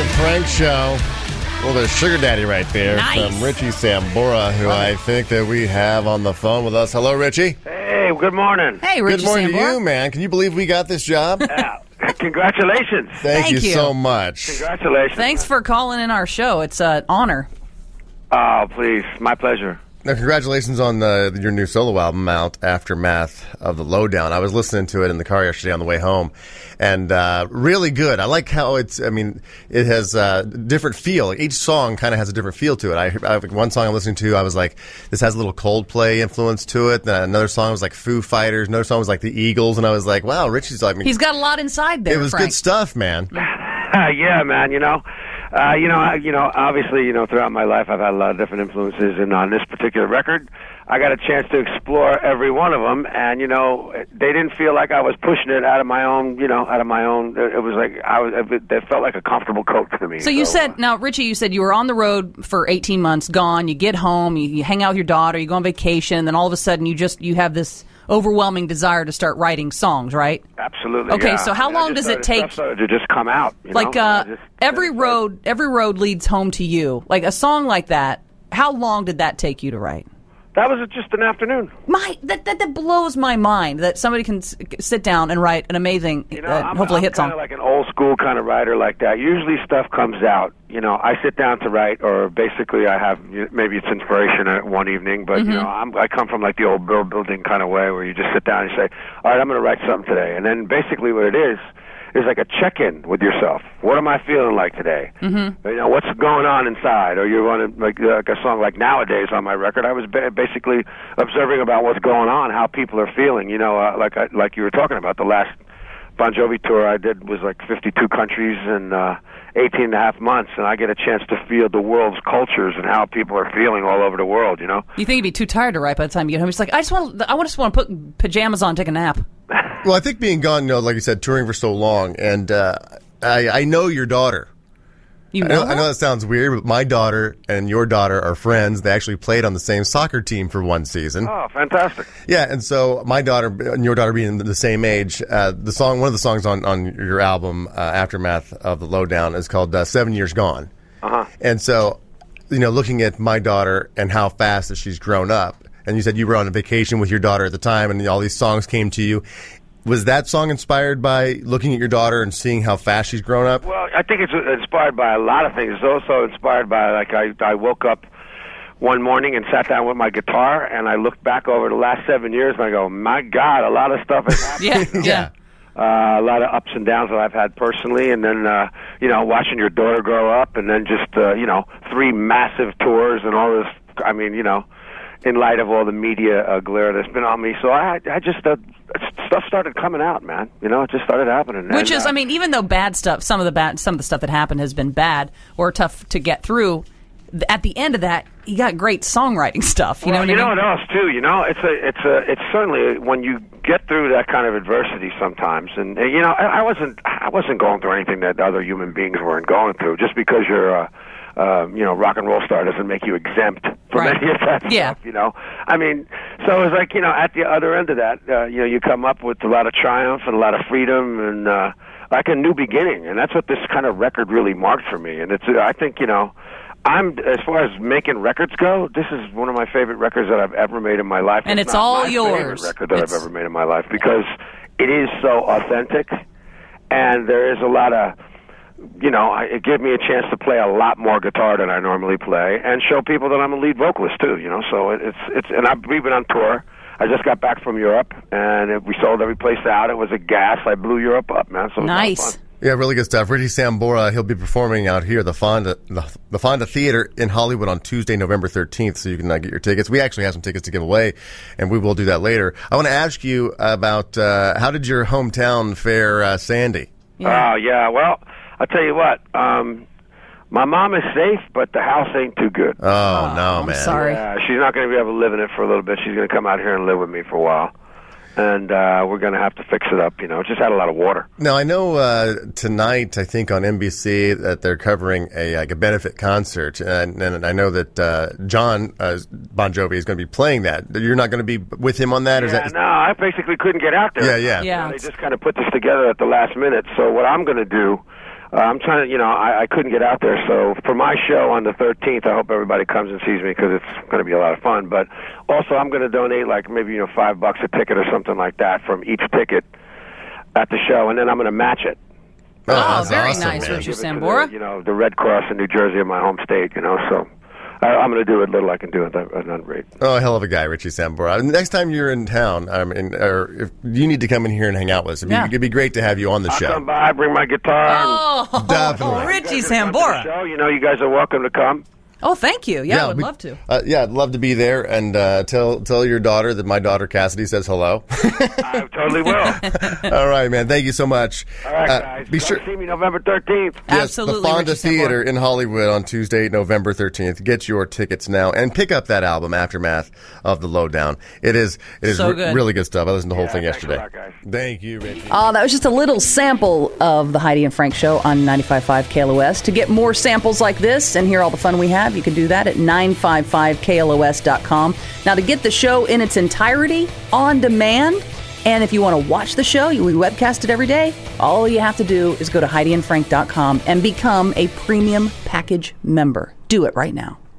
and Frank show. Well, there's Sugar Daddy right there from Richie Sambora, who I think that we have on the phone with us. Hello, Richie. Hey, good morning. Hey, Richie Good morning Sambora. to you, man. Can you believe we got this job? Congratulations. Thank you you. so much. Congratulations. Thanks for calling in our show. It's an honor. Oh, please. My pleasure. Now, congratulations on your new solo album out, Aftermath of the Lowdown. I was listening to it in the car yesterday on the way home, and really good. I like how it has a different feel. Like, each song kind of has a different feel to it. I one song I'm listening to, I was like, this has a little Coldplay influence to it. Then another song was like Foo Fighters. Another song was like the Eagles, and I was like, wow, Richie's like, He's got a lot inside there, it was Frank. good stuff, man. Yeah, man, obviously, throughout my life, I've had a lot of different influences, and on this particular record, I got a chance to explore every one of them, and, they didn't feel like I was pushing it out of my own, it was like, it felt like a comfortable coat to me. So you said, now, Richie, you said you were on the road for 18 months, gone, you get home, you hang out with your daughter, you go on vacation, and then all of a sudden you have this overwhelming desire to start writing songs, right? Absolutely. Okay, yeah. so how long does it take? Stuff started to just come out. Every road leads home to you. Like a song like that. How long did that take you to write? That was just an afternoon. That blows my mind that somebody can sit down and write an amazing, hopefully hit song. I'm kind of like an old school kind of writer like that. Usually stuff comes out. I sit down to write, or basically I have, maybe it's inspiration at one evening, but I come from like the old building kind of way where you just sit down and you say, all right, I'm going to write something today. And then basically what it is like a check-in with yourself. What am I feeling like today? Mm-hmm. What's going on inside? Or you want to, like a song like Nowadays on my record, I was basically observing about what's going on, how people are feeling. Like you were talking about, the last Bon Jovi tour I did was like 52 countries and 18 and a half months, and I get a chance to feel the world's cultures and how people are feeling all over the world, You think you'd be too tired to write by the time you get home? It's like, I just want to put pajamas on and take a nap. Well, I think being gone, like you said, touring for so long, and I know your daughter. You know her? I know that sounds weird, but my daughter and your daughter are friends. They actually played on the same soccer team for one season. Oh, fantastic. Yeah, and so my daughter and your daughter being the same age, one of the songs on your album, Aftermath of the Lowdown, is called 7 Years Gone. Uh-huh. And so, looking at my daughter and how fast that she's grown up, and you said you were on a vacation with your daughter at the time, and all these songs came to you. Was that song inspired by looking at your daughter and seeing how fast she's grown up? Well, I think it's inspired by a lot of things. It's also inspired by, like, I woke up one morning and sat down with my guitar, and I looked back over the last 7 years, and I go, my God, a lot of stuff has happened. Yeah. A lot of ups and downs that I've had personally, and then, watching your daughter grow up, and then just, 3 massive tours and all this, in light of all the media glare that's been on me. So I just, stuff started coming out, man. It just started happening. Which is, even though bad stuff, some of the stuff that happened has been bad or tough to get through, at the end of that, you got great songwriting stuff. You know what else too? It's certainly when you get through that kind of adversity sometimes, and I wasn't going through anything that other human beings weren't going through. Just because you're rock and roll star doesn't make you exempt from any of that stuff, So it's like, at the other end of that, you come up with a lot of triumph and a lot of freedom and like a new beginning, and that's what this kind of record really marked for me. And I think, as far as making records go, this is one of my favorite records that I've ever made in my life. And it's all yours. Favorite record that I've ever made in my life, because it is so authentic, and there is a lot of, it gave me a chance to play a lot more guitar than I normally play, and show people that I'm a lead vocalist too. So we've been on tour. I just got back from Europe, and we sold every place out. It was a gas. I blew Europe up, man. So it was nice. fun. Yeah, really good stuff. Richie Sambora, he'll be performing out here at the Fonda Theater in Hollywood on Tuesday, November 13th, so you can get your tickets. We actually have some tickets to give away, and we will do that later. I want to ask you about how did your hometown fare, Sandy? Yeah. Oh, yeah. Well, I'll tell you what. My mom is safe, but the house ain't too good. Oh, no, man. I'm sorry. Yeah, she's not going to be able to live in it for a little bit. She's going to come out here and live with me for a while. And we're going to have to fix it up, It just had a lot of water. Now, I know tonight, I think on NBC, that they're covering a benefit concert. And I know that John Bon Jovi is going to be playing that. You're not going to be with him on that? Yeah, no, I basically couldn't get out there. Yeah. They just kind of put this together at the last minute. So what I'm going to do, I'm trying to, I couldn't get out there. So for my show on the 13th, I hope everybody comes and sees me because it's going to be a lot of fun. But also, I'm going to donate like maybe $5 a ticket or something like that from each ticket at the show, and then I'm going to match it. Oh, very awesome, nice, man. Richie Give it to Sambora. the Red Cross in New Jersey, in my home state. So. I'm going to do what little I can do at that rate. Oh, hell of a guy, Richie Sambora. Next time you're in town, or if you need to come in here and hang out with us, it'd be great to have you on the show. I'll come by, bring my guitar. Oh, Definitely. Richie Sambora. Show. You guys are welcome to come. Oh, thank you. Yeah, I would love to. I'd love to be there, and tell your daughter that my daughter Cassidy says hello. I totally will. All right, man. Thank you so much. All right, guys. Be sure to see me November 13th. Yes, Absolutely, the Fonda Richie Theater Sambora. in Hollywood on Tuesday, November 13th. Get your tickets now and pick up that album, Aftermath of the Lowdown. It is So good. really good stuff. I listened to the whole thing thanks a yesterday. lot, guys. Thank you, Richie. That was just a little sample of the Heidi and Frank Show on 95.5 KLOS. To get more samples like this and hear all the fun we have, you can do that at 955KLOS.com. Now, to get the show in its entirety on demand, and if you want to watch the show, we webcast it every day, all you have to do is go to HeidiandFrank.com and become a premium package member. Do it right now.